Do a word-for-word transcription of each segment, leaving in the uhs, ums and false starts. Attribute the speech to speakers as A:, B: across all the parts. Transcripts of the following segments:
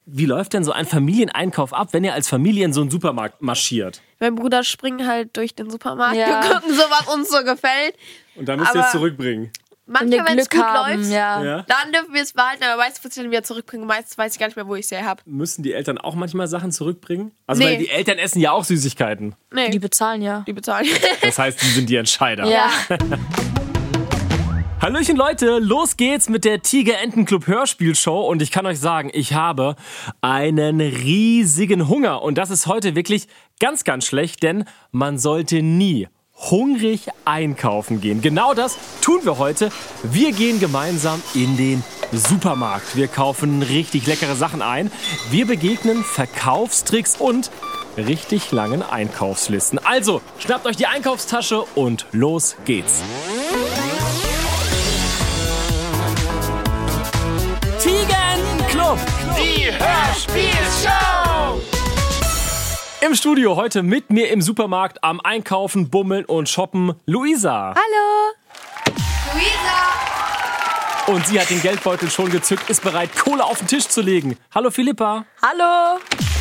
A: Wie läuft denn so ein Familieneinkauf ab, wenn ihr als Familie in so einen Supermarkt marschiert?
B: Mein Bruder springen halt durch den Supermarkt.
C: Ja.
B: Wir gucken so, was uns so gefällt.
A: Und dann müsst ihr es zurückbringen.
B: Manchmal, wenn es gut
C: haben,
B: läuft,
C: ja.
A: Ja.
B: dann dürfen wir es behalten, aber meistens muss ich dann wieder zurückbringen. Meistens weiß ich gar nicht mehr, wo ich sie habe.
A: Müssen die Eltern auch manchmal Sachen zurückbringen? Also
B: Nee.
A: weil die Eltern essen ja auch Süßigkeiten.
B: Nee,
C: Die
B: die,
C: bezahlen ja.
B: bezahlen.
A: Das heißt, die sind die Entscheider.
C: Ja.
A: Hallöchen Leute, los geht's mit der Tiger-Enten-Club Hörspielshow und ich kann euch sagen, ich habe einen riesigen Hunger und das ist heute wirklich ganz, ganz schlecht, denn man sollte nie hungrig einkaufen gehen. Genau das tun wir heute. Wir gehen gemeinsam in den Supermarkt. Wir kaufen richtig leckere Sachen ein. Wir begegnen Verkaufstricks und richtig langen Einkaufslisten. Also, schnappt euch die Einkaufstasche und los geht's. Tiger-Enten-Club,
D: Die Hörspielshow!
A: im Studio heute mit mir im Supermarkt am Einkaufen, Bummeln und Shoppen Luisa.
C: Hallo.
B: Luisa!
A: Und sie hat den Geldbeutel schon gezückt, ist bereit, Kohle auf den Tisch zu legen. Hallo Philippa.
C: Hallo.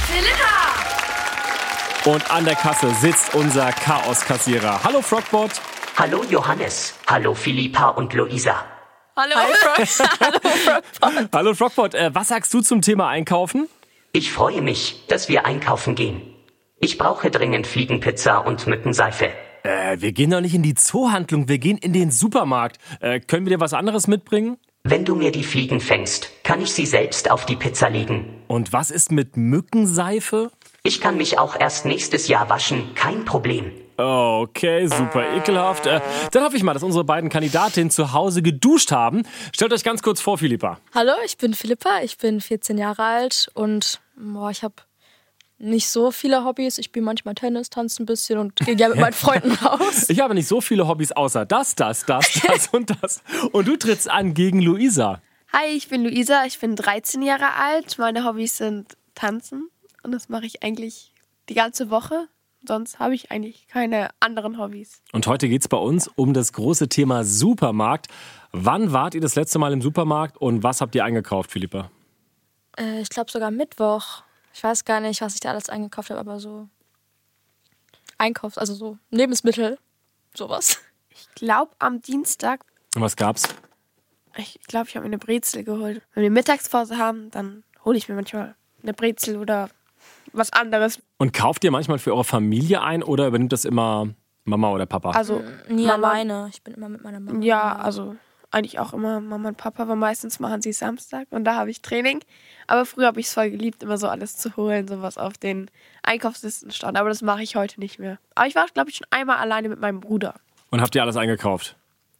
A: Und an der Kasse sitzt unser Chaos-Kassierer. Hallo Frogbot.
E: Hallo Johannes, hallo Philippa und Luisa.
B: Hallo.
A: Hallo Frogbot. Äh, was sagst du zum Thema Einkaufen?
E: Ich freue mich, dass wir einkaufen gehen. Ich brauche dringend Fliegenpizza und Mückenseife.
A: Äh, wir gehen doch nicht in die Zoohandlung, wir gehen in den Supermarkt. Äh, können wir dir was anderes mitbringen?
E: Wenn du mir die Fliegen fängst, kann ich sie selbst auf die Pizza legen.
A: Und was ist mit Mückenseife?
E: Ich kann mich auch erst nächstes Jahr waschen, kein Problem.
A: Okay, super ekelhaft. Äh, dann hoffe ich mal, dass unsere beiden Kandidatinnen zu Hause geduscht haben. Stellt euch ganz kurz vor, Philippa.
C: Hallo, ich bin Philippa, ich bin vierzehn Jahre alt und boah, ich habe nicht so viele Hobbys. Ich spiele manchmal Tennis, tanze ein bisschen und gehe gerne mit meinen Freunden raus.
A: Ich habe nicht so viele Hobbys außer das, das, das, das und das. Und du trittst an gegen Luisa.
B: Hi, ich bin Luisa, ich bin dreizehn Jahre alt. Meine Hobbys sind Tanzen und das mache ich eigentlich die ganze Woche. Sonst habe ich eigentlich keine anderen Hobbys.
A: Und heute geht's bei uns um das große Thema Supermarkt. Wann wart ihr das letzte Mal im Supermarkt und was habt ihr eingekauft, Philippa?
C: Äh, ich glaube sogar Mittwoch. Ich weiß gar nicht, was ich da alles eingekauft habe, aber so Einkaufs-, also so Lebensmittel, sowas.
B: Ich glaube am Dienstag,
A: Und was gab's?
B: ich glaube, ich habe mir eine Brezel geholt. Wenn wir Mittagspause haben, dann hole ich mir manchmal eine Brezel oder was anderes.
A: Und kauft ihr manchmal für eure Familie ein oder übernimmt das immer Mama oder Papa?
B: Also
C: Nie
B: Mama-
C: alleine. Ich bin immer mit meiner Mama.
B: Ja, also eigentlich auch immer Mama und Papa, aber meistens machen sie Samstag und da habe ich Training. Aber früher habe ich es voll geliebt, immer so alles zu holen, sowas auf den Einkaufslisten stand. Aber das mache ich heute nicht mehr. Aber ich war, glaube ich, schon einmal alleine mit meinem Bruder.
A: Und habt ihr alles eingekauft?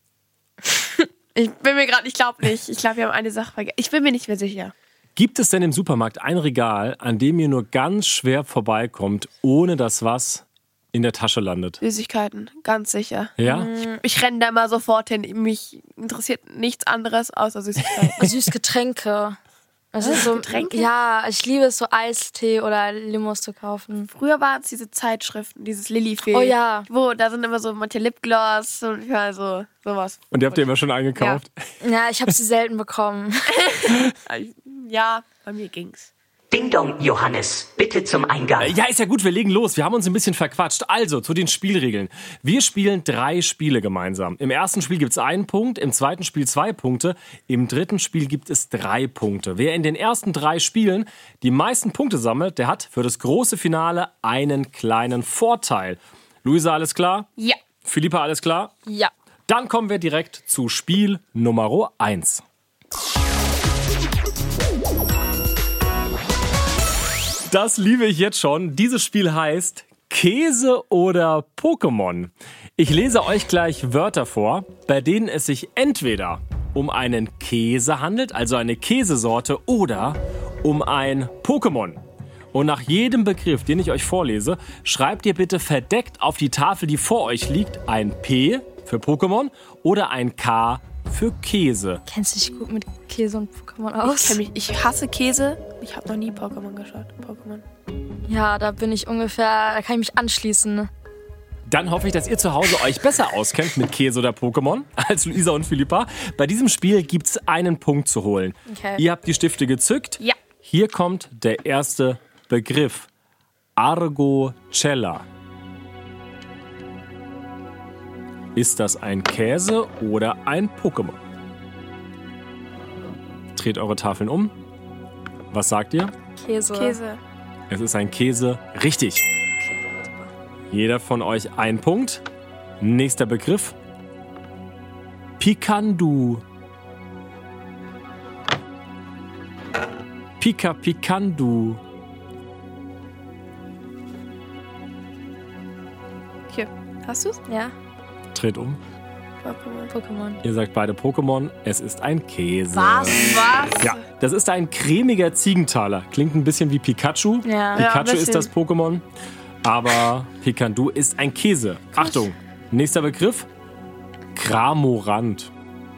B: Ich bin mir gerade, ich glaube nicht. Ich glaube, wir haben eine Sache vergessen. Ich bin mir nicht mehr sicher.
A: Gibt es denn im Supermarkt ein Regal, an dem ihr nur ganz schwer vorbeikommt, ohne dass was in der Tasche landet?
B: Süßigkeiten, ganz sicher.
A: Ja?
B: Ich renne da mal sofort hin. Mich interessiert nichts anderes außer Süßigkeiten.
C: Süßgetränke. Also so,
B: Getränke?
C: Ja, ich liebe es, so Eistee oder Limos zu kaufen.
B: Früher waren es diese Zeitschriften, dieses Lilifee.
C: Oh ja.
B: Wo, da sind immer so manche Lipgloss und ja, so, sowas.
A: Und ihr habt ihr immer schon eingekauft?
C: Ja, ich habe sie selten bekommen.
B: Ja, bei mir ging's.
E: Ding Dong, Johannes, bitte zum Eingang.
A: Äh, Ja, ist ja gut, wir legen los. Wir haben uns ein bisschen verquatscht. Also, zu den Spielregeln. Wir spielen drei Spiele gemeinsam. Im ersten Spiel gibt es einen Punkt, im zweiten Spiel zwei Punkte, im dritten Spiel gibt es drei Punkte. Wer in den ersten drei Spielen die meisten Punkte sammelt, der hat für das große Finale einen kleinen Vorteil. Luisa, alles klar?
B: Ja.
A: Philippa, alles klar?
C: Ja.
A: Dann kommen wir direkt zu Spiel Nummer eins. Das liebe ich jetzt schon. Dieses Spiel heißt Käse oder Pokémon. Ich lese euch gleich Wörter vor, bei denen es sich entweder um einen Käse handelt, also eine Käsesorte, oder um ein Pokémon. Und nach jedem Begriff, den ich euch vorlese, schreibt ihr bitte verdeckt auf die Tafel, die vor euch liegt, ein P für Pokémon oder ein K für Käse.
C: Kennst du dich gut mit Käse und Pokémon aus?
B: Ich, mich, ich hasse Käse. Ich habe noch nie Pokémon geschaut. Pokémon.
C: Ja, da bin ich ungefähr, da kann ich mich anschließen.
A: Dann hoffe ich, dass ihr zu Hause euch besser auskennt mit Käse oder Pokémon als Luisa und Philippa. Bei diesem Spiel gibt es einen Punkt zu holen.
C: Okay.
A: Ihr habt die Stifte gezückt.
B: Ja.
A: Hier kommt der erste Begriff. Argocella. Ist das ein Käse oder ein Pokémon? Dreht eure Tafeln um. Was sagt ihr?
C: Käse.
B: Käse.
A: Es ist ein Käse. Richtig. Jeder von euch ein Punkt. Nächster Begriff. Pikandu. Pika Pikandu.
B: Hier. Hast du's?
C: Ja,
A: Dreht um.
B: Pokémon.
C: Pokémon.
A: Ihr sagt beide Pokémon. Es ist ein Käse.
B: Was?
A: Ja, das ist ein cremiger Ziegentaler. Klingt ein bisschen wie Pikachu.
C: Ja.
B: Ja, ein
A: Pikachu ist
B: bisschen.
A: das Pokémon. Aber Pikandu ist ein Käse. Achtung, nächster Begriff. Kramorant.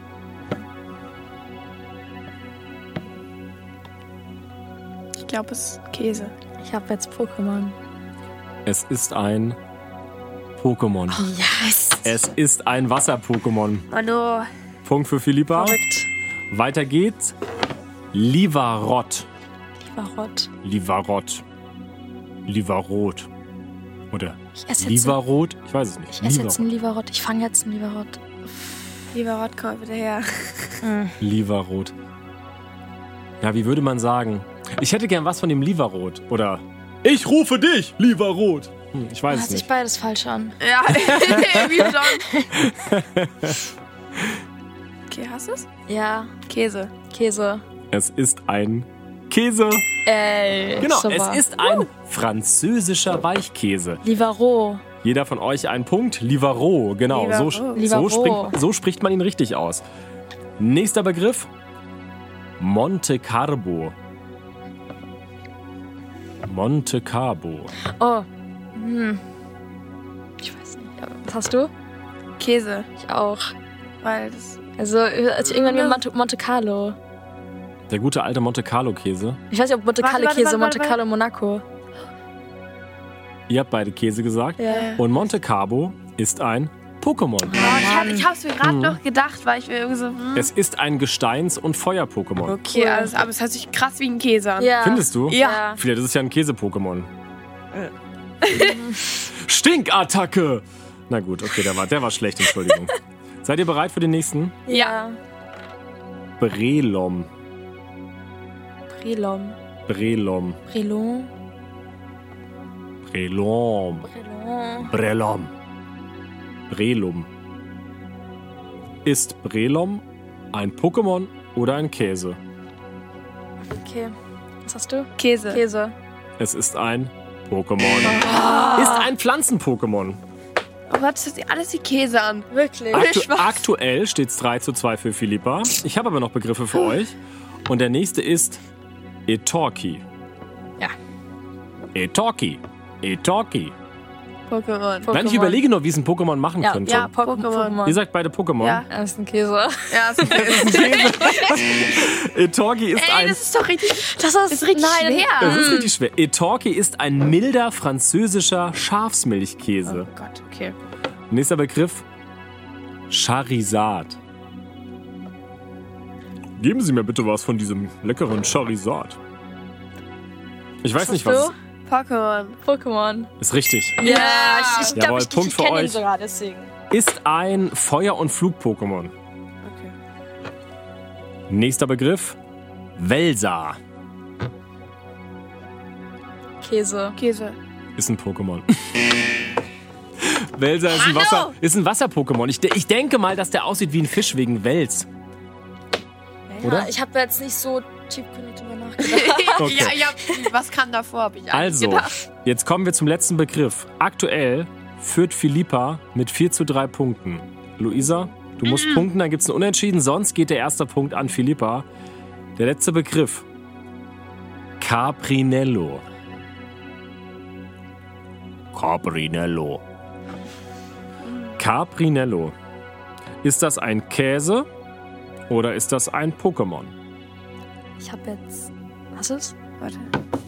B: Ich glaube, es ist Käse.
C: Ich habe jetzt Pokémon.
A: Es ist ein Pokémon.
C: Yes.
A: Es ist ein Wasser-Pokémon.
B: Mano.
A: Punkt für Philippa.
C: Verrückt.
A: Weiter geht's. Livarot.
C: Livarot.
A: Livarot. Livarot. Oder
C: Ich esse jetzt,
A: Livarot? Ich weiß es nicht.
C: ich esse jetzt
A: Livarot.
C: einen Livarot. Ich fange jetzt einen Livarot.
B: Lieber Rott, komm bitte her.
A: Livarot. Ja, wie würde man sagen? Ich hätte gern was von dem Livarot. Oder ich rufe dich, Livarot. Hm, ich weiß
C: Hört
A: es
C: sich
A: nicht.
C: beides falsch an.
B: Ja, wie schon. Okay, hast du es?
C: Ja,
B: Käse.
C: Käse.
A: Es ist ein Käse.
C: Ey,
A: Genau,
C: super.
A: es ist ein französischer Weichkäse.
C: Livarot.
A: Jeder von euch ein Punkt. Livarot, genau.
B: Livarot.
A: So, so,
C: Livarot.
A: springt, so spricht man ihn richtig aus. Nächster Begriff. Monte Carlo. Monte Carlo.
C: Oh. Hm. Ich weiß nicht. Was hast du?
B: Käse.
C: Ich auch.
B: Weil das.
C: Also, also irgendwann wie Monte, Monte Carlo.
A: Der gute alte Monte Carlo Käse.
C: Ich weiß nicht, ob Monte
B: Warte,
C: Carlo
B: warte,
C: Käse,
B: warte,
C: Monte
B: warte.
C: Carlo Monaco.
A: Ihr habt beide Käse gesagt.
C: Ja.
A: Und Monte Carlo ist ein Pokémon.
B: Oh, ich, hab, ich hab's mir gerade
A: Mhm.
B: noch gedacht, weil ich mir irgendwie so. Hm,
A: Es ist ein Gesteins- und Feuer-Pokémon.
B: okay,
C: Cool.
B: alles, aber es hört sich krass wie ein Käse an.
C: Ja.
A: Findest du?
B: Ja.
A: Vielleicht ist es ja ein Käse-Pokémon. Stinkattacke! Na gut, okay, der war, der war schlecht, Entschuldigung. Seid ihr bereit für den nächsten?
C: Ja.
A: Brelom.
C: Brilom.
A: Brelom.
C: Brilon.
A: Brelom.
C: Brilon.
A: Brelom. Brelum. Ist Brelom ein Pokémon oder ein Käse?
C: Okay. Was hast du?
B: Käse.
C: Käse.
A: Es ist ein Pokémon. Ist ein Pflanzen-Pokémon.
B: Oh Gott, das hört sich alles wie Käse an.
C: Wirklich?
A: Aktu
B: Spaß.
A: aktuell steht es drei zu zwei für Philippa. Ich habe aber noch Begriffe für euch. Und der nächste ist Etorki.
C: Ja.
A: Etorki. Etorki.
B: Pokémon.
C: Pokémon.
A: Nein, ich überlege nur, wie es ein Pokémon machen
C: Ja,
A: könnte.
B: ja.
C: Po
B: Pokémon.
C: Pokémon.
A: Ihr sagt beide Pokémon.
B: Ja.
C: Das ist ein Käse.
B: Ja, das ist Käse.
A: Etorki ist
B: Ey,
A: ein...
B: das ist doch richtig.
C: Das ist,
B: ist richtig
C: nein,
B: schwer.
A: Das ist richtig schwer. Etorki ist ein milder französischer Schafsmilchkäse.
B: Oh Gott, okay.
A: Nächster Begriff. Charizard. Geben Sie mir bitte was von diesem leckeren Charizard. Ich weiß
C: Was
A: nicht,
C: hast
A: was
C: du?
B: Pokémon.
C: Pokémon.
A: ist richtig.
C: Ja, ich, ich glaube,
A: Jawohl,
C: ich,
A: Punkt
C: ich
A: für
C: kenne ihn
A: euch.
C: sogar, deswegen.
A: Ist ein Feuer- und Flug-Pokémon.
B: Okay.
A: Nächster Begriff. Welsa.
C: Käse.
B: Käse.
A: Ist ein Pokémon. Welsa ist ein,
B: Hallo!
A: Wasser, ist ein Wasser-Pokémon. Ich, de- ich denke mal, dass der aussieht wie ein Fisch wegen Wels. Oder?
C: Ja, ich habe jetzt nicht so tiefgründig drüber nachgedacht.
A: Okay.
B: Ja, ich hab, was kam davor, habe ich eigentlich
A: Also,
B: gedacht.
A: jetzt kommen wir zum letzten Begriff. Aktuell führt Philippa mit vier zu drei Punkten. Luisa, du musst punkten, dann gibt es ein Unentschieden, sonst geht der erste Punkt an Philippa. Der letzte Begriff. Caprinello. Caprinello. Caprinello. Ist das ein Käse oder ist das ein Pokémon?
C: Ich habe jetzt. Was ist?
B: Warte.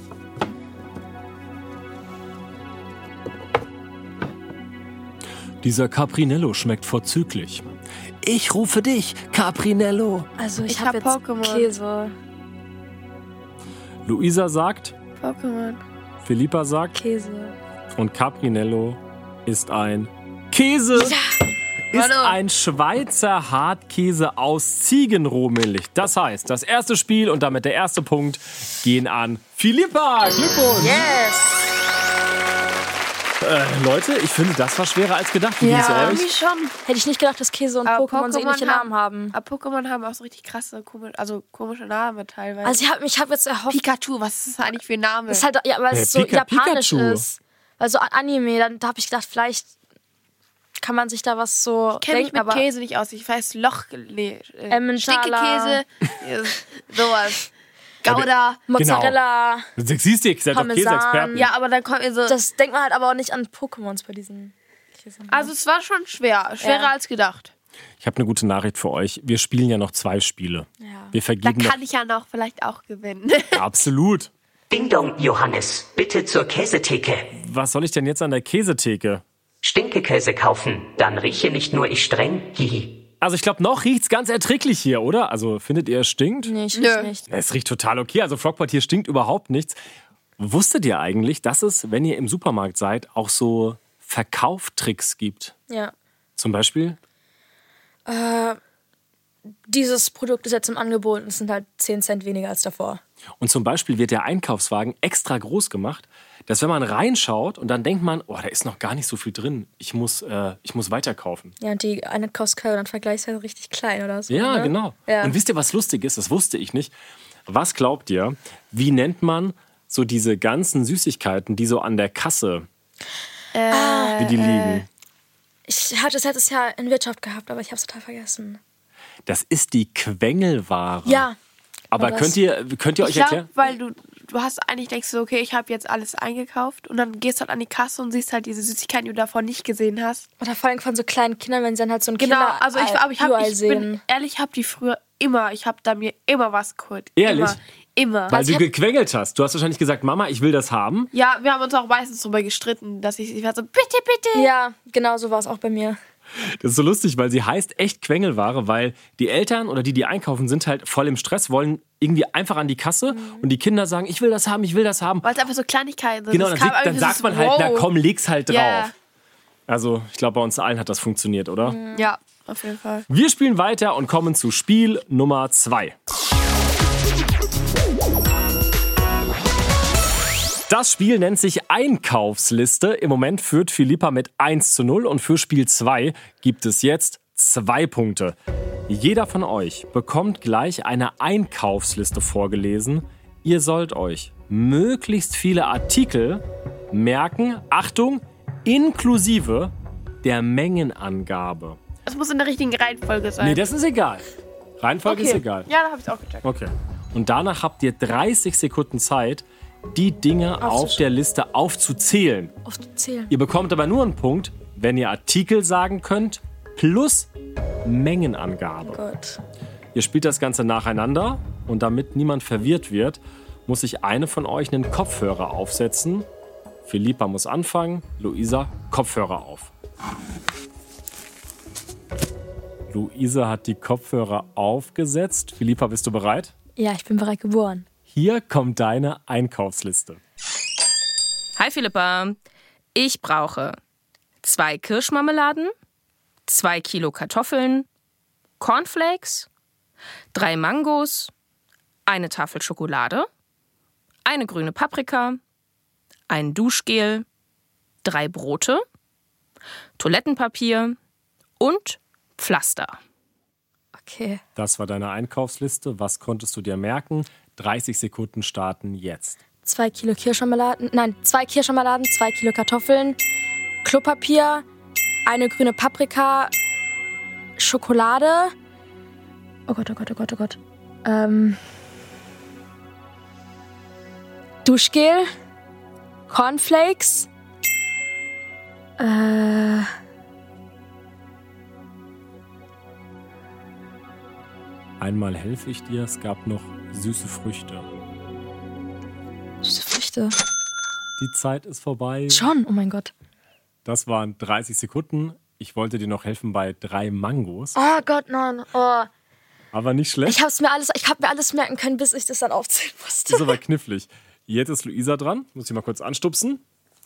A: Dieser Caprinello schmeckt vorzüglich. Ich rufe dich, Caprinello.
C: Also ich,
B: Ich
C: habe
B: hab
C: jetzt
B: Pokémon.
C: Käse.
A: Luisa sagt,
B: Pokémon.
A: Philippa sagt
C: Käse.
A: und Caprinello ist ein Käse. Ja. Ist
B: Hallo.
A: ein Schweizer Hartkäse aus Ziegenrohmilch. Das heißt, das erste Spiel und damit der erste Punkt gehen an Philippa. Glückwunsch.
C: Yes!
A: Äh, Leute, ich finde, das war schwerer als gedacht. Wie
B: Ja,
A: geht's
B: irgendwie
A: euch?
B: schon.
C: Hätte ich nicht gedacht, dass Käse und
B: Aber
C: Pokémon so ähnliche Namen haben.
B: Aber Pokémon haben auch so richtig krasse, komisch, also komische Namen teilweise.
C: Also ich habe ich hab jetzt erhofft,
B: Pikachu, was ist das eigentlich für ein Name?
C: das ist halt, ja, weil
A: Ja,
C: es so
A: Pika-
C: japanisch
A: Pikachu.
C: ist. Weil so Anime, dann da habe ich gedacht, vielleicht kann man sich da was so
B: ich kenne mich
C: denken,
B: mit
C: aber
B: Käse nicht aus. Ich weiß Loch, nee, äh,
C: Emmentaler.
B: Stinkekäse, sowas. Gouda.
C: Mozzarella,
A: Du siehst du, ihr seid doch
C: Parmesan.
A: Käseexperten.
B: Ja, aber dann kommt mir so.
C: das denkt man halt aber auch nicht an Pokémons bei diesen Käse.
B: Also es war schon schwer, schwerer
C: Ja.
B: als gedacht.
A: Ich habe eine gute Nachricht für euch. Wir spielen ja noch zwei Spiele.
C: Ja.
A: Wir
B: Da
A: vergeben
B: kann ich ja noch vielleicht auch gewinnen.
A: noch absolut.
E: Ding Dong, Johannes, bitte zur Käsetheke.
A: Was soll ich denn jetzt an der Käsetheke?
E: Stinkekäse kaufen, dann rieche nicht nur ich streng, hihi.
A: Also ich glaube, noch riecht's ganz erträglich hier, oder? Also findet ihr, es stinkt?
C: Nee, ich
B: Nö.
C: weiß nicht.
A: Es riecht total okay. Also Frogpart, hier stinkt überhaupt nichts. Wusstet ihr eigentlich, dass es, wenn ihr im Supermarkt seid, auch so Verkauftricks gibt?
C: Ja.
A: Zum Beispiel?
C: Dieses Produkt ist jetzt im Angebot und es sind halt zehn Cent weniger als davor.
A: Und zum Beispiel wird der Einkaufswagen extra groß gemacht, dass wenn man reinschaut und dann denkt man, oh, da ist noch gar nicht so viel drin. Ich muss, äh, ich muss weiterkaufen.
C: Ja, und die eine kostet dann vergleichsweise richtig klein oder so.
A: Ja,
C: ne?
A: genau.
C: Ja.
A: Und wisst ihr, was lustig ist? Das wusste ich nicht. Was glaubt ihr, wie nennt man so diese ganzen Süßigkeiten, die so an der Kasse, wie die liegen?
C: Ich hatte es letztes Jahr in Wirtschaft gehabt, aber ich habe es total vergessen.
A: Das ist die Quengelware.
C: Ja.
A: Aber
C: war das.
A: könnt ihr, könnt ihr euch
B: Ich glaube,
A: erklären?
B: weil du, du hast eigentlich denkst du, okay, ich habe jetzt alles eingekauft und dann gehst du halt an die Kasse und siehst halt diese Süßigkeiten, die du davor nicht gesehen hast.
C: Oder vor allem von so kleinen Kindern, wenn sie dann halt so ein
B: Genau,
C: Kinder
B: also ich, aber ich, hab,
C: überall
B: ich
C: sehen.
B: bin ehrlich, ich habe die früher immer, ich habe da mir immer was geholt.
A: Ehrlich?
B: Immer. immer.
A: Weil du
C: ich hab-
A: gequengelt hast. Du hast wahrscheinlich gesagt, Mama, ich will das haben.
B: Ja, wir haben uns auch meistens darüber gestritten, dass ich, ich war so, bitte, bitte.
C: Ja, genau so war es auch bei mir.
A: Das ist so lustig, weil sie heißt echt Quengelware, weil die Eltern oder die, die einkaufen, sind halt voll im Stress, wollen irgendwie einfach an die Kasse und die Kinder sagen, ich will das haben, ich will das haben.
B: Weil es einfach so Kleinigkeiten sind.
A: Genau,
B: Es
A: dann,
B: kam
A: sieht, dann
B: irgendwie
A: sagt
B: so,
A: man halt, na
B: wow.
A: komm, leg's halt drauf.
B: Ja.
A: Also ich glaube, bei uns allen hat das funktioniert, oder?
B: Ja, auf jeden Fall.
A: Wir spielen weiter und kommen zu Spiel Nummer zwei. Das Spiel nennt sich Einkaufsliste. Im Moment führt Philippa mit eins zu null und für Spiel zwei gibt es jetzt zwei Punkte. Jeder von euch bekommt gleich eine Einkaufsliste vorgelesen. Ihr sollt euch möglichst viele Artikel merken, Achtung, inklusive der Mengenangabe.
B: Es muss in der richtigen Reihenfolge sein.
A: Nee, das ist egal. Reihenfolge ist egal.
B: Ja, da habe ich auch gecheckt.
A: Okay. Und danach habt ihr dreißig Sekunden Zeit, die Dinge auf der Liste aufzuzählen.
C: Aufzählen.
A: Ihr bekommt aber nur einen Punkt, wenn ihr Artikel sagen könnt, plus Mengenangabe.
C: Gott.
A: Ihr spielt das Ganze nacheinander und damit niemand verwirrt wird, muss sich eine von euch einen Kopfhörer aufsetzen. Philippa muss anfangen, Luisa, Kopfhörer auf. Luisa hat die Kopfhörer aufgesetzt. Philippa, bist du bereit?
C: Ja, ich bin bereit geboren.
A: Hier kommt deine Einkaufsliste.
F: Hi Philippa, ich brauche zwei Kirschmarmeladen, zwei Kilo Kartoffeln, Cornflakes, drei Mangos, eine Tafel Schokolade, eine grüne Paprika, ein Duschgel, drei Brote, Toilettenpapier und Pflaster.
C: Okay.
A: Das war deine Einkaufsliste. Was konntest du dir merken? dreißig Sekunden starten jetzt.
C: Zwei Kilo Kirschmarmeladen, nein, zwei Kirschmarmeladen, zwei Kilo Kartoffeln, Klopapier, eine grüne Paprika, Schokolade. Oh Gott, oh Gott, oh Gott, oh Gott. Ähm, Duschgel, Cornflakes, äh,
A: Einmal helfe ich dir, es gab noch süße Früchte.
C: süße Früchte.
A: Die Zeit ist vorbei.
C: Schon, oh mein Gott.
A: Das waren dreißig Sekunden. Ich wollte dir noch helfen bei drei Mangos.
C: Oh Gott, nein. Oh.
A: Aber nicht schlecht.
C: Ich hab's mir alles, ich hab mir alles merken können, bis ich das dann aufzählen musste.
A: Das ist aber knifflig. Jetzt ist Luisa dran. Muss ich mal kurz anstupsen.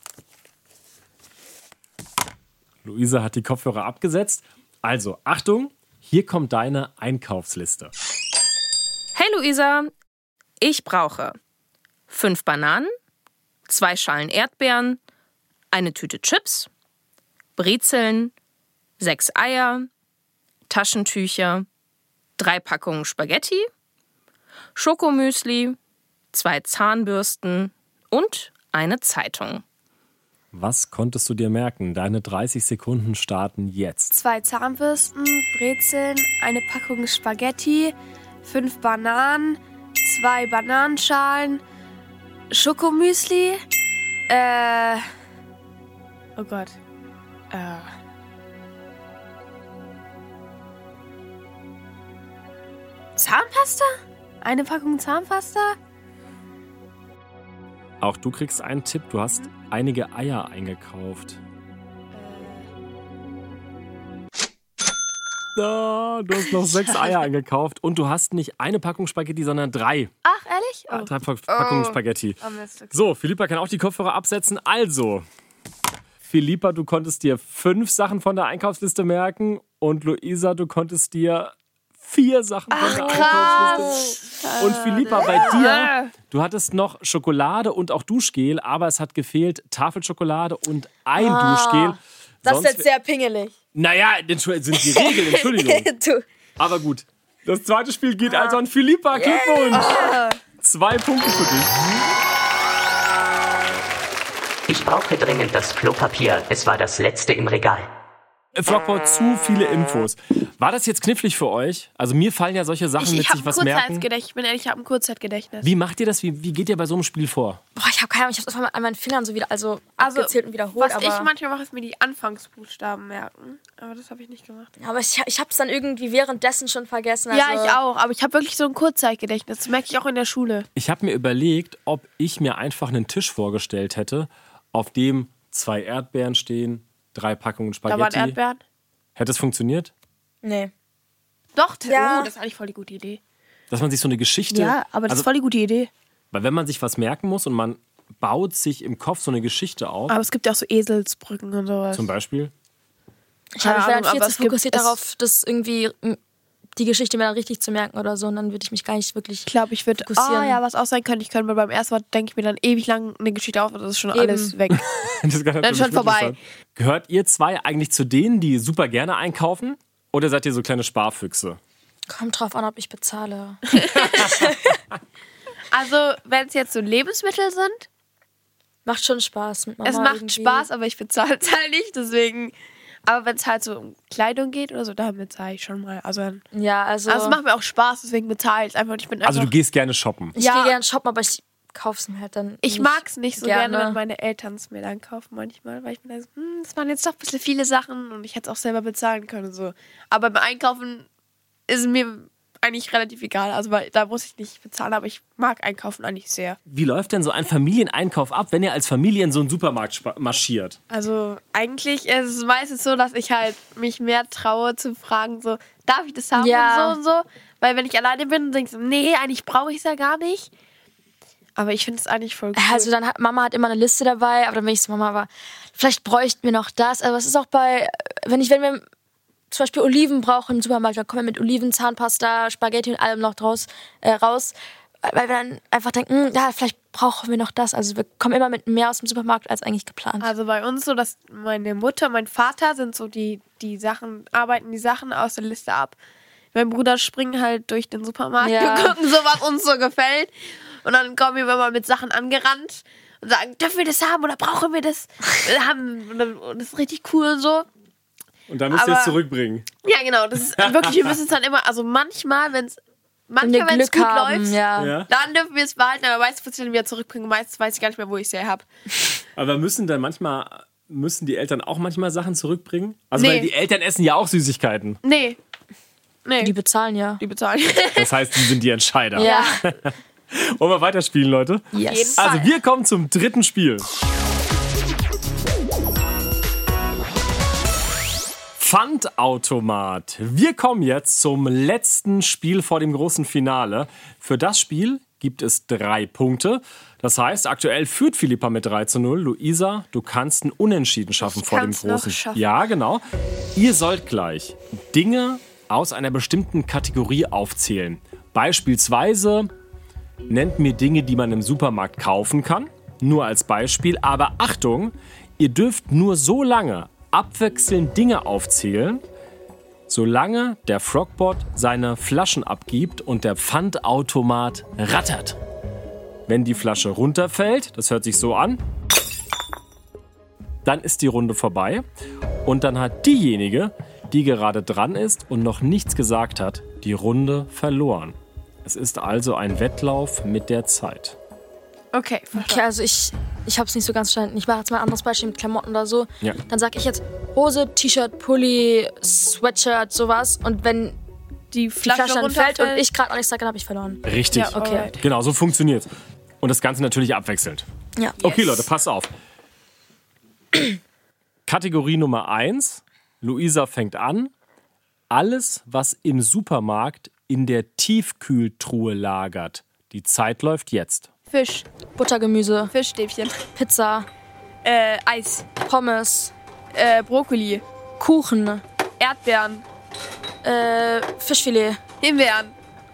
A: Luisa hat die Kopfhörer abgesetzt. Also, Achtung, hier kommt deine Einkaufsliste.
F: Hey Luisa, ich brauche fünf Bananen, zwei Schalen Erdbeeren, eine Tüte Chips, Brezeln, sechs Eier, Taschentücher, drei Packungen Spaghetti, Schokomüsli, zwei Zahnbürsten und eine Zeitung.
A: Was konntest du dir merken? Deine dreißig Sekunden starten jetzt.
B: Zwei Zahnbürsten, Brezeln, eine Packung Spaghetti, fünf Bananen, zwei Bananenschalen, Schokomüsli, äh, oh Gott, äh, Zahnpasta? Eine Packung Zahnpasta?
A: Auch du kriegst einen Tipp. Du hast einige Eier eingekauft. Ja, du hast noch sechs Eier eingekauft und du hast nicht eine Packung Spaghetti, sondern drei.
B: Ach, ehrlich? Oh.
A: Drei Pack- Packungen
B: Oh.
A: Spaghetti.
B: Oh, Mist, okay.
A: So, Philippa kann auch die Kopfhörer absetzen. Also, Philippa, du konntest dir fünf Sachen von der Einkaufsliste merken und Luisa, du konntest dir vier Sachen von der Einkaufsliste. Und Philippa, bei dir, du hattest noch Schokolade und auch Duschgel, aber es hat gefehlt Tafelschokolade und ein Duschgel.
C: Das
A: Sonst
C: ist jetzt sehr pingelig.
A: Naja, das sind die Regeln, Entschuldigung.
C: Du.
A: Aber gut. Das zweite Spiel geht also an Philippa. Glückwunsch. Zwei Punkte für dich.
E: Ich brauche dringend das Klopapier. Es war das letzte im Regal.
A: Frogport, zu viele Infos. War das jetzt knifflig für euch? Also mir fallen ja solche Sachen
B: Ich,
A: mit
B: ich habe
A: sich
B: ein
A: was merken.
B: Kurzzeitgedächtnis. Ich bin ehrlich, ich habe ein Kurzzeitgedächtnis.
A: Wie macht ihr das? Wie, wie geht ihr bei so einem Spiel vor?
C: Boah, ich habe keine Ahnung, ich hab's einfach an meinen Fingern so wieder, also,
B: Also,
C: abgezählt und wiederholt.
B: Was
C: aber,
B: ich manchmal mache, ist mir die Anfangsbuchstaben merken. Aber das habe ich nicht gemacht.
C: aber ich, ich hab's dann irgendwie währenddessen schon vergessen. Also,
B: Ja, ich auch. Aber ich habe wirklich so ein Kurzzeitgedächtnis. Das merke ich auch in der Schule.
A: Ich habe mir überlegt, ob ich mir einfach einen Tisch vorgestellt hätte, auf dem zwei Erdbeeren stehen, drei Packungen
B: Da waren
A: Spaghetti.
B: Erdbeeren.
A: Hätte es funktioniert?
C: Nee.
B: Doch,
C: Ja.
B: oh, das ist eigentlich voll die gute Idee.
A: Dass man sich so eine Geschichte...
B: Ja, aber das
A: also,
B: ist voll die gute Idee.
A: weil wenn man sich was merken muss und man baut sich im Kopf so eine Geschichte auf,
B: Aber es gibt ja auch so Eselsbrücken und sowas.
A: zum Beispiel...
C: Ich, hab, ich
B: Keine
C: wäre
B: Ahnung,
C: dann viel
B: aber
C: zu
B: es gibt-
C: fokussiert
B: es-
C: darauf, das irgendwie m, die Geschichte mir dann richtig zu merken oder so. Und dann würde ich mich gar nicht wirklich.
B: Ich glaube, ich würde,
C: fokussieren.
B: ah ja, was auch sein könnte. Ich könnte mir beim ersten Wort, denke ich mir dann ewig lang eine Geschichte auf und das ist schon
C: Eben.
B: alles weg.
A: Das kann
B: Dann
A: natürlich
B: schon
A: wirklich
B: vorbei.
A: sein. Gehört ihr zwei eigentlich zu denen, die super gerne einkaufen? Oder seid ihr so kleine Sparfüchse?
C: Kommt drauf an, ob ich bezahle.
B: Also, wenn es jetzt so Lebensmittel sind,
C: Macht schon Spaß mit Mama.
B: es macht
C: irgendwie.
B: Spaß, aber ich bezahle es halt nicht, deswegen. Aber wenn es halt so um Kleidung geht oder so, dann bezahle ich schon mal. Also, dann,
C: Ja, also.
B: also es macht mir auch Spaß, deswegen bezahle ich es einfach. Ich bin einfach,
A: Also du gehst gerne shoppen.
C: ich
B: ja.
C: gehe gerne shoppen, aber ich kauf's mir halt dann.
B: ich
C: nicht
B: mag es nicht so gerne.
C: gerne.
B: wenn meine Eltern es mir dann kaufen manchmal, weil ich bin dann so, hm, das waren jetzt doch ein bisschen viele Sachen und ich hätte es auch selber bezahlen können. und So. Aber beim Einkaufen ist es mir eigentlich relativ egal. Also weil da muss ich nicht bezahlen, aber ich mag Einkaufen eigentlich sehr.
A: Wie läuft denn so ein Familieneinkauf ab, wenn ihr als Familie in so einen Supermarkt spa- marschiert?
B: Also eigentlich ist es meistens so, dass ich halt mich mehr traue zu fragen, so, darf ich das haben
C: Ja.
B: und so und so. Weil wenn ich alleine bin, denke ich so, nee, eigentlich brauche ich es ja gar nicht. Aber ich finde es eigentlich voll cool.
C: Also dann hat Mama hat immer eine Liste dabei, aber dann bin ich so, Mama, aber vielleicht bräuchten wir noch das. Aber es ist auch bei, wenn ich, wenn wir zum Beispiel Oliven brauchen im Supermarkt, dann kommen wir mit Oliven, Zahnpasta, Spaghetti und allem noch draus, äh, raus. Weil wir dann einfach denken, ja, vielleicht brauchen wir noch das. Also wir kommen immer mit mehr aus dem Supermarkt als eigentlich geplant.
B: Also bei uns so, dass meine Mutter, mein Vater sind so die, die Sachen, arbeiten die Sachen aus der Liste ab. Mein Bruder springen halt durch den Supermarkt
C: Ja.
B: und gucken so, was uns so gefällt. Und dann kommen wir mal mit Sachen angerannt und sagen, dürfen wir das haben oder brauchen wir das? Wir haben, und das ist richtig cool und so.
A: Und dann müsst ihr es
B: Aber-
A: zurückbringen.
B: Ja, genau. Das ist wirklich, wir müssen es dann immer, also manchmal, wenn es
C: Wenn wir
B: manchmal, wenn es
C: Glück
B: gut
C: haben,
B: läuft,
C: ja.
A: Ja.
B: dann dürfen wir es behalten, aber meistens muss ich dann wieder zurückbringen. Meistens weiß ich gar nicht mehr, wo ich es her habe.
A: Aber müssen dann manchmal, müssen die Eltern auch manchmal Sachen zurückbringen? Also
B: Nee.
A: weil die Eltern essen ja auch Süßigkeiten.
B: Nee. Nee.
C: Die bezahlen ja.
B: Die bezahlen.
A: Das heißt, die sind die Entscheider.
C: Ja.
A: Wollen wir weiterspielen, Leute?
C: Yes.
A: Also wir kommen zum dritten Spiel. Pfandautomat. Wir kommen jetzt zum letzten Spiel vor dem großen Finale. Für das Spiel gibt es drei Punkte. Das heißt, aktuell führt Philippa mit drei zu null. Luisa, du kannst ein Unentschieden schaffen
B: Ich
A: vor dem
B: kann's noch
A: großen.
B: schaffen.
A: Ja, genau. Ihr sollt gleich Dinge aus einer bestimmten Kategorie aufzählen. Beispielsweise nennt mir Dinge, die man im Supermarkt kaufen kann. Nur als Beispiel. Aber Achtung, ihr dürft nur so lange abwechselnd Dinge aufzählen, solange der Frogbot seine Flaschen abgibt und der Pfandautomat rattert. Wenn die Flasche runterfällt, das hört sich so an, dann ist die Runde vorbei. Und dann hat diejenige, die gerade dran ist und noch nichts gesagt hat, die Runde verloren. Es ist also ein Wettlauf mit der Zeit.
B: Okay,
C: Okay, also ich, ich habe es nicht so ganz verstanden. Ich mache jetzt mal ein anderes Beispiel mit Klamotten oder so.
A: Ja.
C: Dann sage ich jetzt Hose, T-Shirt, Pulli, Sweatshirt, sowas. Und wenn
B: die
C: die
B: Flasche,
C: Flasche dann fällt und
B: runterfällt.
C: ich gerade noch nichts sage, dann habe ich verloren.
A: Richtig.
B: Ja, okay.
C: Okay.
A: Genau, so funktioniert's. Und das Ganze natürlich abwechselnd.
C: Ja.
A: Okay, Leute, passt auf. Kategorie Nummer eins. Luisa fängt an. Alles, was im Supermarkt in der Tiefkühltruhe lagert. Die Zeit läuft jetzt.
B: Fisch,
C: Buttergemüse,
B: Fischstäbchen,
C: Pizza,
B: äh, Eis,
C: Pommes,
B: äh, Brokkoli,
C: Kuchen,
B: Erdbeeren,
C: äh, Fischfilet,
B: Himbeeren,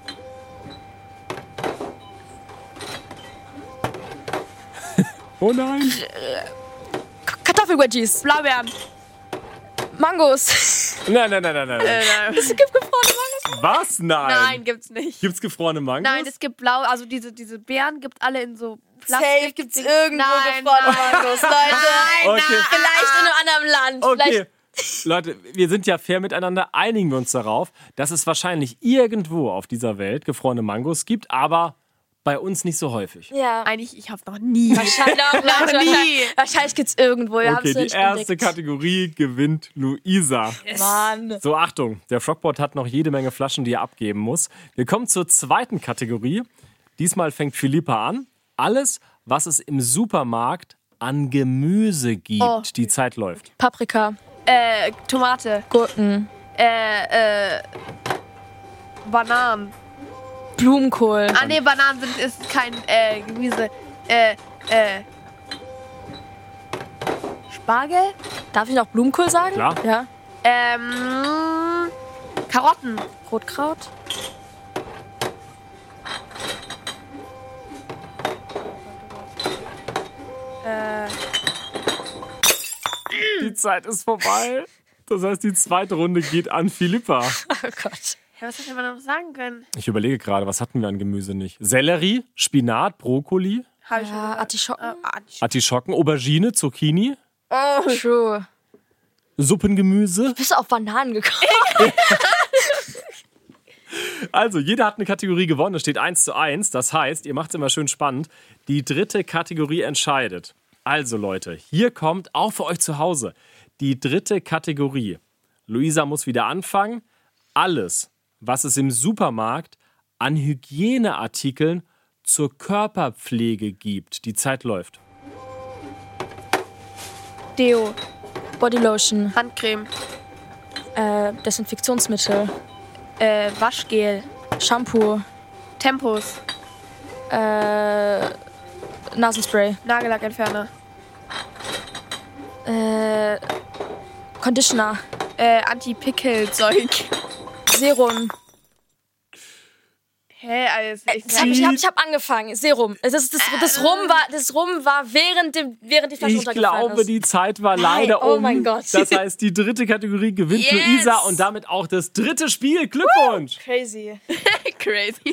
A: Oh nein.
C: K- Kartoffelwedgies,
B: Blaubeeren.
C: Mangos.
A: Nein, nein, nein, nein, nein.
B: Äh, nein.
C: Es gibt gefrorene Mangos.
A: Was? Nein.
B: Nein, gibt's nicht.
A: Gibt's gefrorene Mangos?
B: Nein, es gibt blau, also diese, diese Beeren gibt alle in so Plastik.
C: Safe gibt's irgendwo
B: nein,
C: gefrorene
B: nein.
C: Mangos, Leute.
A: Okay.
C: Vielleicht in einem anderen Land.
A: Okay.
C: Vielleicht
A: Leute, wir sind ja fair miteinander, einigen wir uns darauf, dass es wahrscheinlich irgendwo auf dieser Welt gefrorene Mangos gibt, aber bei uns nicht so häufig.
C: Ja.
B: Eigentlich, ich hab's noch nie.
C: Wahrscheinlich, Leute,
B: Noch nie.
C: wahrscheinlich, wahrscheinlich gibt's irgendwo. Wir
A: Okay,
C: haben's
A: die
C: nicht
A: erste
C: entdeckt.
A: Kategorie gewinnt Luisa.
C: Mann.
A: So, Achtung, der Frogbot hat noch jede Menge Flaschen, die er abgeben muss. Wir kommen zur zweiten Kategorie. Diesmal fängt Philippa an. Alles, was es im Supermarkt an Gemüse gibt.
B: Oh.
A: Die Zeit läuft.
C: Paprika,
B: Äh, Tomate,
C: Gurken,
B: äh, äh, Bananen.
C: Blumenkohl,
B: Ah, nee, Bananen sind, ist kein, äh, Gemüse. Äh, äh, Spargel?
C: darf ich noch Blumenkohl sagen?
A: Klar.
C: Ja.
B: Ähm, Karotten.
C: Rotkraut,
A: Die Zeit ist vorbei. Das heißt, die zweite Runde geht an Philippa.
C: oh Gott.
B: Ja, was hätte man noch sagen können?
A: Ich überlege gerade, was hatten wir an Gemüse nicht? Sellerie, Spinat, Brokkoli,
B: Hab ich schon
C: Ja,
B: gesagt.
C: Artischocken.
B: Äh, Artisch-
A: Artischocken, Aubergine, Zucchini,
C: True.
A: Suppengemüse.
C: Bist du auf Bananen gekommen?
A: Also, jeder hat eine Kategorie gewonnen. Es steht eins zu eins. Das heißt, ihr macht es immer schön spannend. Die dritte Kategorie entscheidet. Also, Leute, hier kommt auch für euch zu Hause die dritte Kategorie. Luisa muss wieder anfangen. Alles, was es im Supermarkt an Hygieneartikeln zur Körperpflege gibt. Die Zeit läuft.
B: Deo,
C: Bodylotion,
B: Handcreme,
C: äh, Desinfektionsmittel,
B: äh, Waschgel,
C: Shampoo,
B: Tempos,
C: äh, Nasenspray,
B: Nagellackentferner,
C: äh, Conditioner,
B: äh, Anti-Pickel-Zeug.
C: Serum.
B: Hä, also ich
C: Das hab ich, ich habe ich hab angefangen. Serum. Das, das, das, das, Rum war, das Rum war während, dem, während die Flasche
A: Ich
C: runtergefallen
A: glaube,
C: ist.
A: die Zeit war leider
C: oh
A: um.
C: mein Gott.
A: Das heißt, die dritte Kategorie gewinnt
B: Yes.
A: Luisa und damit auch das dritte Spiel. Glückwunsch!
C: Crazy.
B: crazy.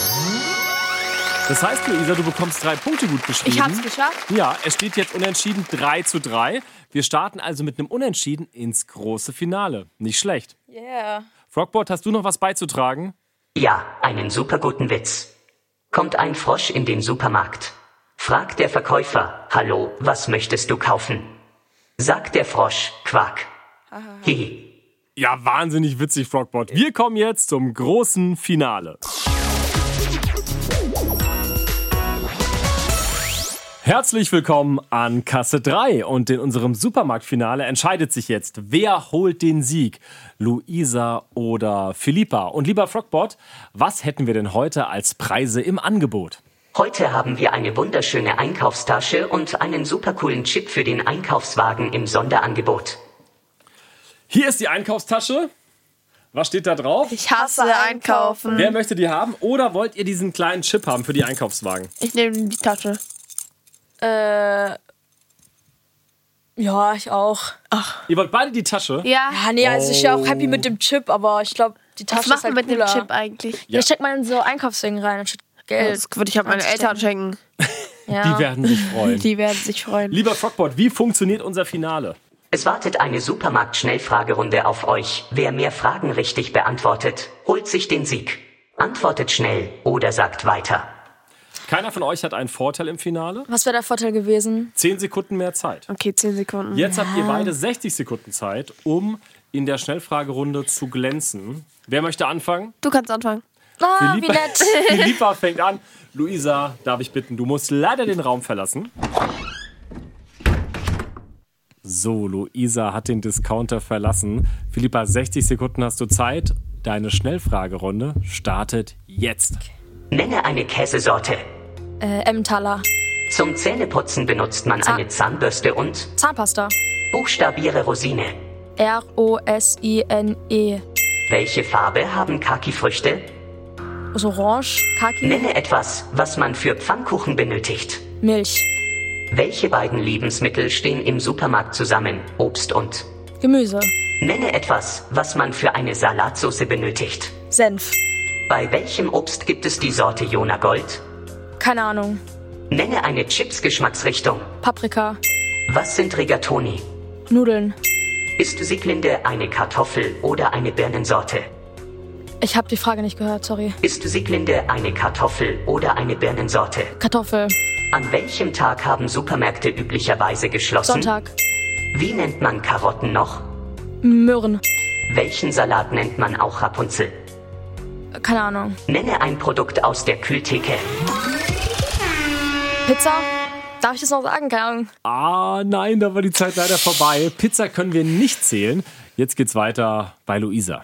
A: Das heißt, Luisa, du bekommst drei Punkte gut geschrieben.
B: Ich hab's geschafft.
A: Ja, es steht jetzt unentschieden drei zu drei. Wir starten also mit einem Unentschieden ins große Finale. Nicht schlecht.
C: Yeah.
A: Frogbot, hast du noch was beizutragen?
E: Ja, einen superguten Witz. Kommt ein Frosch in den Supermarkt. Fragt der Verkäufer, hallo, was möchtest du kaufen? Sagt der Frosch, Quack. Hihi.
A: Ja, wahnsinnig witzig, Frogbot. Wir kommen jetzt zum großen Finale. Herzlich willkommen an Kasse drei und in unserem Supermarktfinale entscheidet sich jetzt, wer holt den Sieg, Luisa oder Philippa. Und lieber Frogbot, was hätten wir denn heute als Preise im Angebot?
E: Heute haben wir eine wunderschöne Einkaufstasche und einen super coolen Chip für den Einkaufswagen im Sonderangebot.
A: Hier ist die Einkaufstasche. Was steht da drauf?
B: Ich hasse einkaufen.
A: Wer möchte die haben? Oder wollt ihr diesen kleinen Chip haben für die Einkaufswagen?
B: Ich nehme die Tasche.
C: Äh. Ja, ich auch.
A: Ihr wollt beide die Tasche?
B: Ja.
C: Ja, nee, also ich bin auch happy mit dem Chip, aber ich glaube, die
B: Was
C: Tasche
B: macht
C: ist halt
B: man mit
C: cooler.
B: dem Chip eigentlich?
C: Ja, ich steck mal in so Einkaufswegen rein anstatt Geld.
B: Das würde ich halt meine Eltern schenken.
C: Ja.
A: Die werden sich freuen.
B: Die werden sich freuen.
A: Lieber Frogbot, wie funktioniert unser Finale?
E: Es wartet eine Supermarkt-Schnellfragerunde auf euch. Wer mehr Fragen richtig beantwortet, holt sich den Sieg. Antwortet schnell oder sagt weiter.
A: Keiner von euch hat einen Vorteil im Finale.
C: Was wäre der Vorteil gewesen?
A: Zehn Sekunden mehr Zeit.
B: Okay, zehn Sekunden.
A: Jetzt habt ihr beide sechzig Sekunden Zeit, um in der Schnellfragerunde zu glänzen. Wer möchte anfangen?
B: Du kannst anfangen.
C: Ah, wie
A: Philippa,
C: nett.
A: Philippa fängt an. Luisa, darf ich bitten, du musst leider den Raum verlassen. So, Luisa hat den Discounter verlassen. Philippa, sechzig Sekunden hast du Zeit. Deine Schnellfragerunde startet jetzt.
E: Nenne eine Käsesorte.
C: Äh, Emmentaler.
E: Zum Zähneputzen benutzt man
C: Zahn-
E: eine Zahnbürste und
C: Zahnpasta.
E: buchstabiere Rosine.
C: R O S I N E.
E: Welche Farbe haben Kaki-Früchte?
C: Also Orange, Kaki,
E: Nenne etwas, was man für Pfannkuchen benötigt.
C: Milch,
E: Welche beiden Lebensmittel stehen im Supermarkt zusammen? Obst und.
C: Gemüse,
E: Nenne etwas, was man für eine Salatsauce benötigt.
C: Senf.
E: Bei welchem Obst gibt es die Sorte Jona Gold?
C: Keine Ahnung.
E: Nenne eine Chips-Geschmacksrichtung.
C: Paprika,
E: Was sind Rigatoni?
C: Nudeln.
E: Ist Sieglinde eine Kartoffel oder eine Birnensorte?
C: Ich habe die Frage nicht gehört, sorry.
E: Ist Sieglinde eine Kartoffel oder eine Birnensorte?
C: Kartoffel,
E: An welchem Tag haben Supermärkte üblicherweise geschlossen?
C: Sonntag,
E: Wie nennt man Karotten noch?
C: Möhren.
E: Welchen Salat nennt man auch Rapunzel?
C: Keine Ahnung.
E: Nenne ein Produkt aus der Kühltheke.
C: Pizza? Darf ich das noch sagen? Keine Ahnung.
A: Ah, nein, da war die Zeit leider vorbei. Pizza können wir nicht zählen. Jetzt geht's weiter bei Luisa.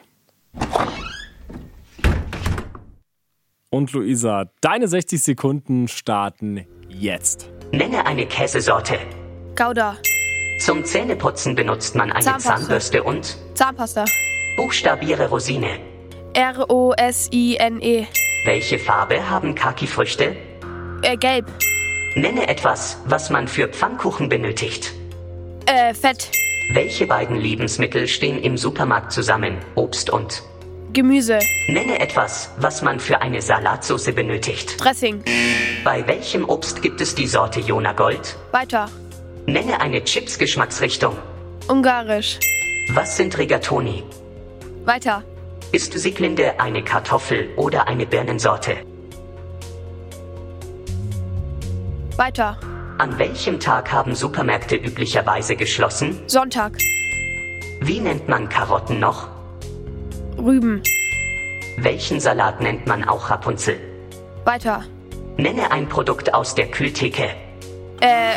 A: Und Luisa, deine sechzig Sekunden starten jetzt.
E: Nenne eine Käsesorte.
B: Gouda.
E: Zum Zähneputzen benutzt man eine
B: Zahnpasta.
E: Zahnbürste und
B: Zahnpasta.
E: buchstabiere Rosine.
B: R O S I N E.
E: Welche Farbe haben Kaki-Früchte?
B: Äh, gelb.
E: Nenne etwas, was man für Pfannkuchen benötigt.
B: Äh, Fett.
E: Welche beiden Lebensmittel stehen im Supermarkt zusammen? Obst und.
B: Gemüse.
E: Nenne etwas, was man für eine Salatsauce benötigt.
B: Dressing.
E: Bei welchem Obst gibt es die Sorte Jona Gold?
B: Weiter.
E: Nenne eine Chips-Geschmacksrichtung.
B: Ungarisch.
E: Was sind Rigatoni?
B: Weiter.
E: Ist Sieglinde eine Kartoffel oder eine Birnensorte?
B: Weiter.
E: An welchem Tag haben Supermärkte üblicherweise geschlossen?
B: Sonntag.
E: Wie nennt man Karotten noch?
B: Rüben.
E: Welchen Salat nennt man auch Rapunzel?
B: Weiter.
E: Nenne ein Produkt aus der Kühltheke.
B: Äh,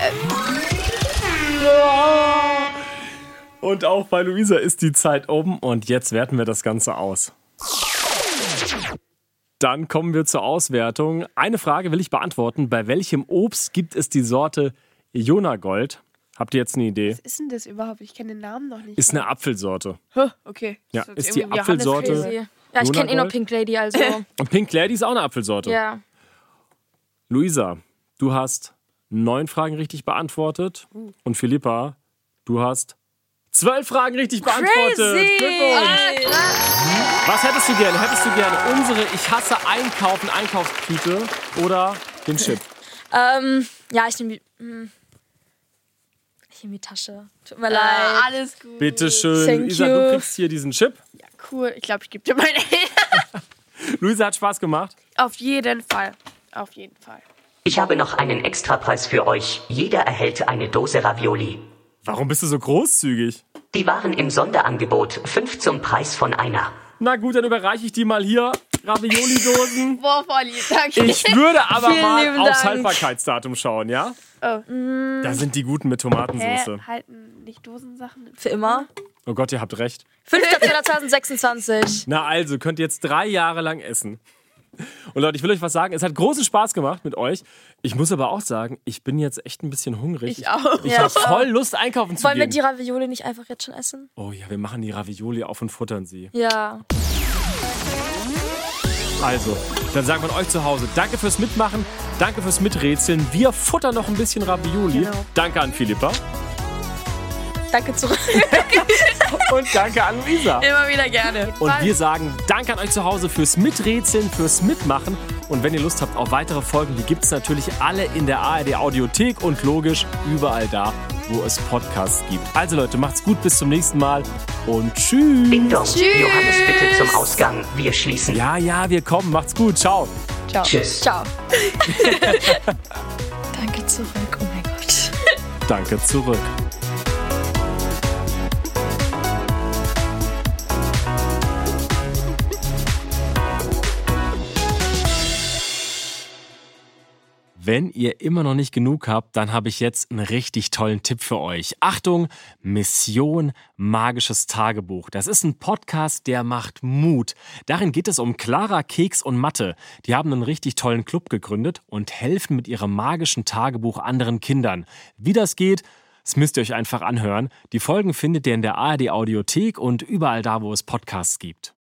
A: Und auch bei Luisa ist die Zeit um und jetzt werten wir das Ganze aus. Dann kommen wir zur Auswertung. Eine Frage will ich beantworten. Bei welchem Obst gibt es die Sorte Jona Gold? Habt ihr jetzt eine Idee?
B: was ist denn das überhaupt? Ich kenne den Namen noch nicht.
A: Ist eine Apfelsorte.
B: Hä? Okay.
A: Ja,
B: Das
A: ist
B: jetzt
A: die
B: irgendwie
A: Apfelsorte-
B: Johannisbeere.
C: Crazy. Ja, ich
A: Jona
C: kenne eh nur
A: Gold?
C: Pink Lady, also.
A: Und Pink Lady ist auch eine Apfelsorte.
C: Ja.
A: Luisa, du hast neun Fragen richtig beantwortet. Und Philippa, du hast zwölf Fragen richtig beantwortet.
C: Crazy!
A: Glückwunsch! Was hättest du gerne? Hättest du gerne unsere Ich hasse Einkaufen Einkaufstüte oder den Chip?
C: Ähm, ja, ich nehme die. hm. Ich nehme die Tasche. Tut mir leid.
B: Ah, alles gut.
A: Bitte schön.
C: Thank
A: Luisa,
C: you.
A: du kriegst hier diesen Chip.
B: Ja, cool. Ich glaube, ich gebe dir meine Eltern.
A: Luisa hat Spaß gemacht.
B: Auf jeden Fall. Auf jeden Fall.
E: Ich habe noch einen Extrapreis für euch. Jeder erhält eine Dose Ravioli.
A: Warum bist du so großzügig?
E: Die waren im Sonderangebot. Fünf zum Preis von einer.
A: Na gut, dann überreiche ich die mal hier. Ravioli-Dosen.
B: Boah, voll lieb, danke.
A: Ich würde aber
C: Vielen
A: mal
C: lieben
A: aufs
C: Dank.
A: Haltbarkeitsdatum schauen, ja?
B: Oh.
A: Da sind die guten mit Tomatensauce.
B: Hä? Halten nicht Dosensachen?
C: Für immer.
A: Oh Gott, ihr habt recht.
C: fünfter April zweitausendsechsundzwanzig.
A: Na also, könnt ihr jetzt drei Jahre lang essen. Und Leute, ich will euch was sagen. Es hat großen Spaß gemacht mit euch. Ich muss aber auch sagen, ich bin jetzt echt ein bisschen hungrig.
B: Ich auch.
A: Ich
C: Ja.
A: habe voll Lust, einkaufen zu
C: Wollen wir
A: gehen.
C: die Ravioli nicht einfach jetzt schon essen?
A: Oh ja, wir machen die Ravioli auf und futtern sie.
C: Ja.
A: Also, dann sagen wir euch zu Hause, danke fürs Mitmachen, danke fürs Miträtseln. Wir futtern noch ein bisschen Ravioli.
B: Genau.
A: Danke an Philippa
C: Danke zurück.
A: und danke an Luisa.
B: Immer wieder gerne.
A: Und wir sagen danke an euch zu Hause fürs Miträtseln, fürs Mitmachen. Und wenn ihr Lust habt auf weitere Folgen, die gibt es natürlich alle in der A R D Audiothek und logisch überall da, wo es Podcasts gibt. Also Leute, macht's gut, bis zum nächsten Mal und tschüss.
E: Ding Dong. Johannes, bitte zum Ausgang. Wir schließen.
A: Ja, ja, wir kommen. Macht's gut. Ciao.
B: Ciao.
E: Tschüss.
C: Ciao. Danke zurück. Oh mein Gott.
A: Danke zurück. Wenn ihr immer noch nicht genug habt, dann habe ich jetzt einen richtig tollen Tipp für euch. Achtung, Mission Magisches Tagebuch. Das ist ein Podcast, der macht Mut. Darin geht es um Clara, Keks und Mathe. Die haben einen richtig tollen Club gegründet und helfen mit ihrem magischen Tagebuch anderen Kindern. Wie das geht, das müsst ihr euch einfach anhören. Die Folgen findet ihr in der A R D Audiothek und überall da, wo es Podcasts gibt.